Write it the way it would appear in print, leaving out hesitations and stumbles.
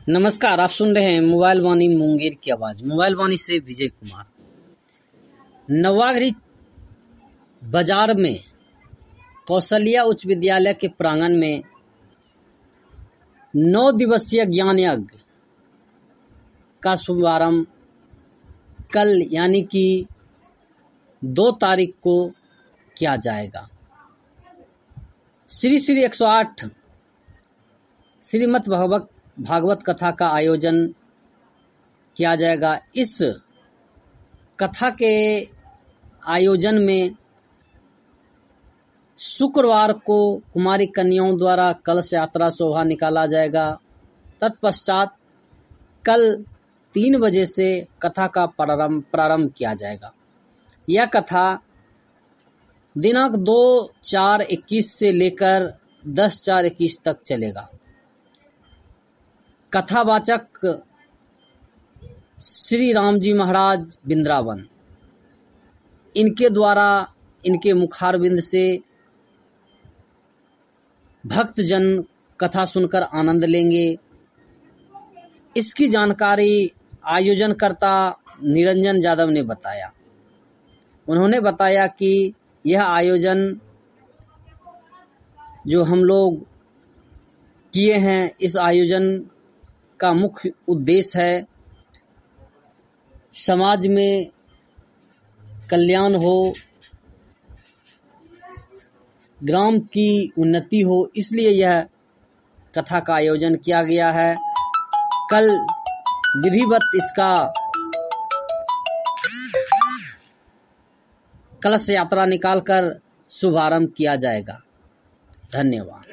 नमस्कार, आप सुन रहे हैं मोबाइल वाणी मुंगेर की आवाज। मोबाइल वाणी से विजय कुमार। नवागढ़ी बाजार में कौशल्या उच्च विद्यालय के प्रांगण में 9 दिवसीय ज्ञान यज्ञ का शुभारंभ कल यानी कि 2 तारीख को किया जाएगा। श्री 108 श्रीमद् भागवत कथा का आयोजन किया जाएगा। इस कथा के आयोजन में शुक्रवार को कुमारी कन्याओं द्वारा कलश यात्रा शोभा निकाला जाएगा। तत्पश्चात कल 3 बजे से कथा का प्रारंभ किया जाएगा। यह कथा दिनांक 2/4/21 से लेकर 10/4/21 तक चलेगा। कथावाचक श्री राम जी महाराज वृंदावन। इनके द्वारा इनके मुखारविंद से भक्तजन कथा सुनकर आनंद लेंगे। इसकी जानकारी आयोजनकर्ता निरंजन यादव ने बताया। उन्होंने बताया कि यह आयोजन जो हम लोग किए हैं, इस आयोजन का मुख्य उद्देश्य है समाज में कल्याण हो, ग्राम की उन्नति हो, इसलिए यह कथा का आयोजन किया गया है। कल विधिवत इसका कलश यात्रा निकालकर शुभारंभ किया जाएगा। धन्यवाद।